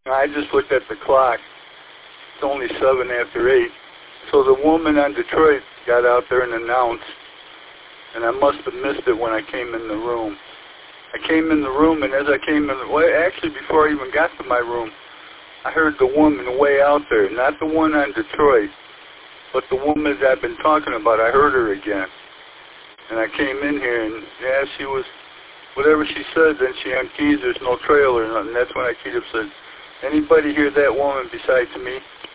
I just looked at the clock. It's only 7 after 8. So the woman on Detroit got out there and announced, and I must have missed it when I came in the room. I came in the room, and as I came in, actually before I even got to my room, I heard the woman way out there, not the one on Detroit, but the woman that I've been talking about. I heard her again. And I came in here, and yeah, she was, whatever she said, then she unkeys, there's no trailer, and that's when I keyed up and said, anybody hear that woman besides me?